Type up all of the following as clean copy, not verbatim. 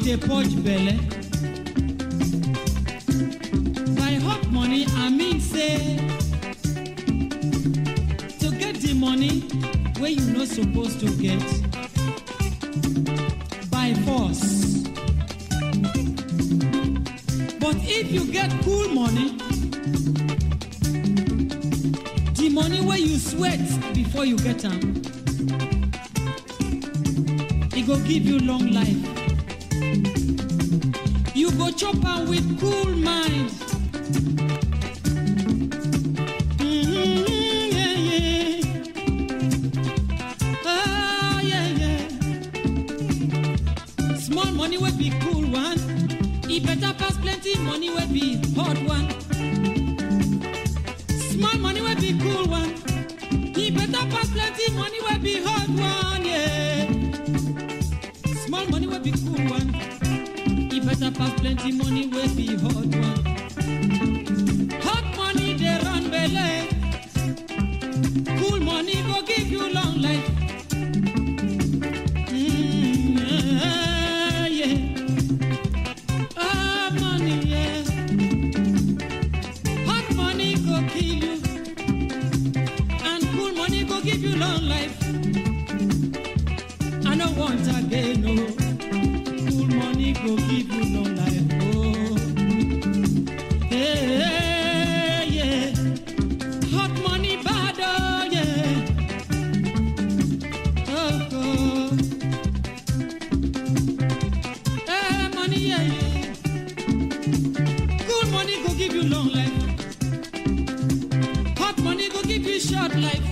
dey purge belle. By hot money, I mean say to get the money wey you no suppose to get by force. But if you get cool money, the money where you sweat before you get am, it go give you long life. You go chop am with cool mind. Yeah, yeah. Oh, yeah, yeah. Small money will be cool one. It better pass plenty money will be hot one. Small money will be cool one. It better pass plenty money will be hot one, yeah. Small money will be cool one. It better pass plenty money will be hot one. Hot money they run belly. Cool money go give you long life. Yeah. Ah, money, yeah. Hot money go kill you, and cool money go give you long life. I don't want again, no. Cool money go give you long life, oh. Yeah, yeah. Hot money bad, oh, yeah. Oh, oh. Money, yeah, yeah. Cool money go give you long life. Hot money go give you short life.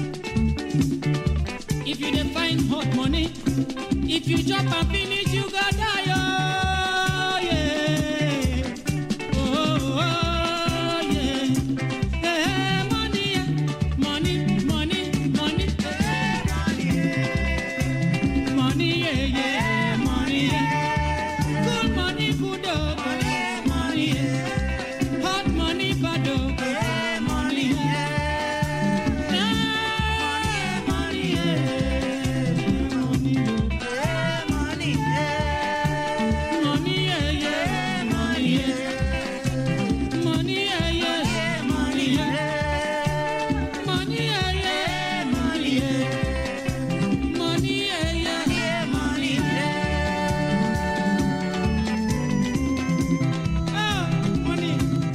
If you dey find hot money, if you chop and finish, you go die, oh, yeah. Oh, oh, yeah. Hey, money, yeah. Money, money, money. Hey, money, yeah. Money, yeah, yeah. Money, yeah. Good money, good, oh. Money, yeah. Hot money, bad, oh. Money, yeah. Money, yeah. Money, oh. Money, yeah, yeah. Money, yeah. Money, yeah, yeah. Money, yeah. Money, yeah, yeah. Money, yeah. Money, yeah, yeah. Money, yeah. Oh, money.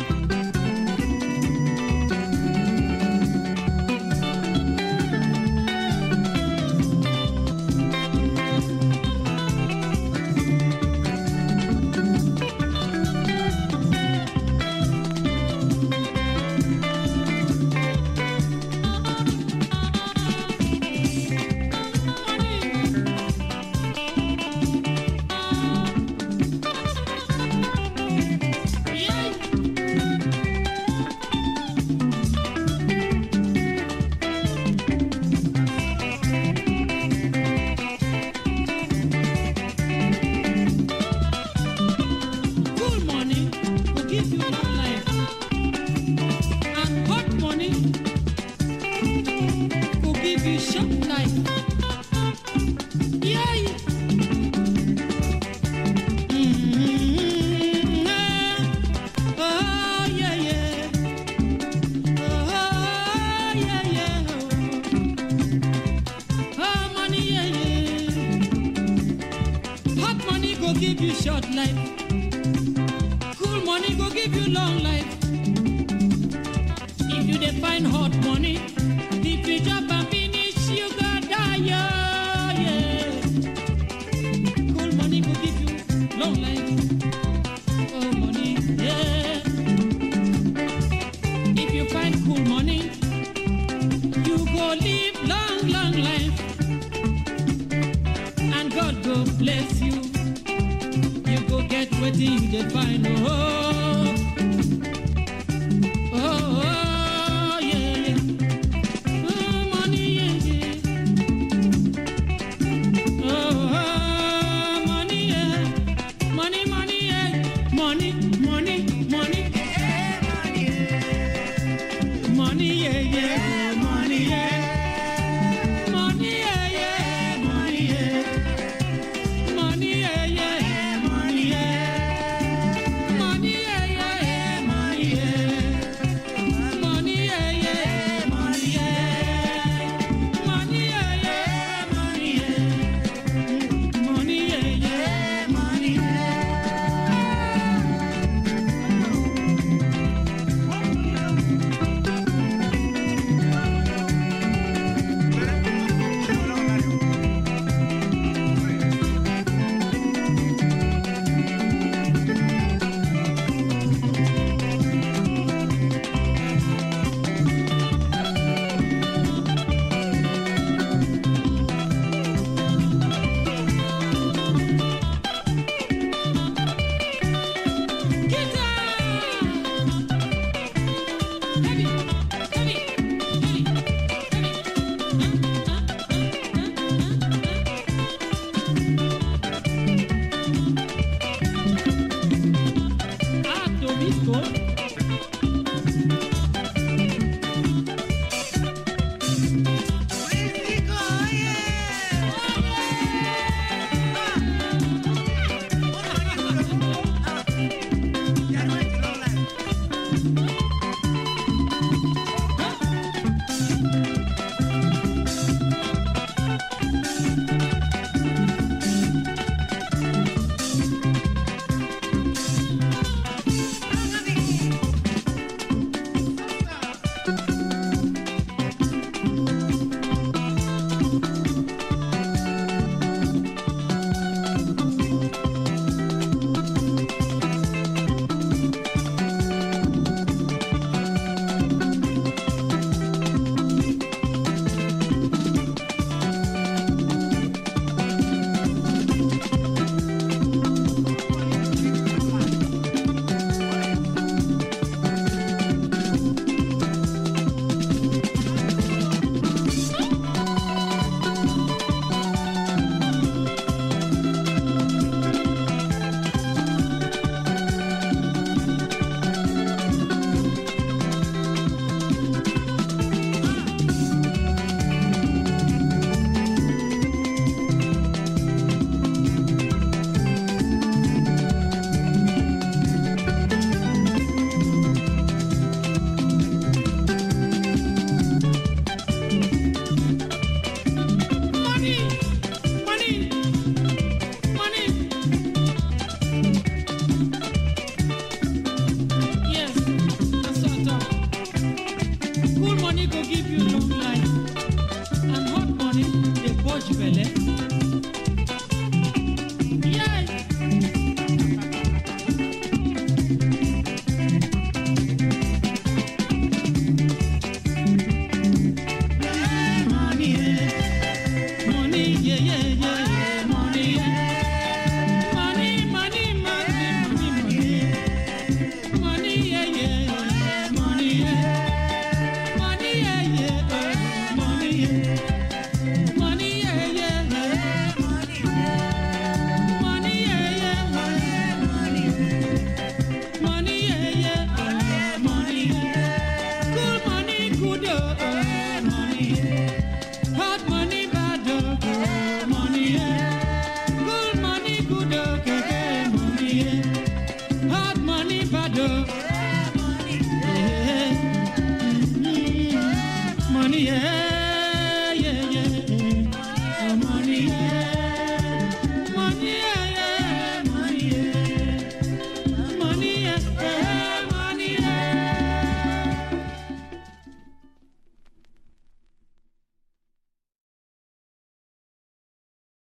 Cool money will give you long life, and hot money will give you short life. Yeah. Oh, yeah, yeah. Oh, yeah, yeah. Oh, money, yeah, yeah. Hot money go give you short life. Cool money go give you long life. If you dey find hot money, if you chop and finish, you go die, yeah, yeah. Cool money go give you long life. Oh, money, yeah. If you find cool money, you go live long, long life, and God go bless you. You go get wetin you dey find, oh, oh, oh, yeah, yeah. East Coast. Money, yeah.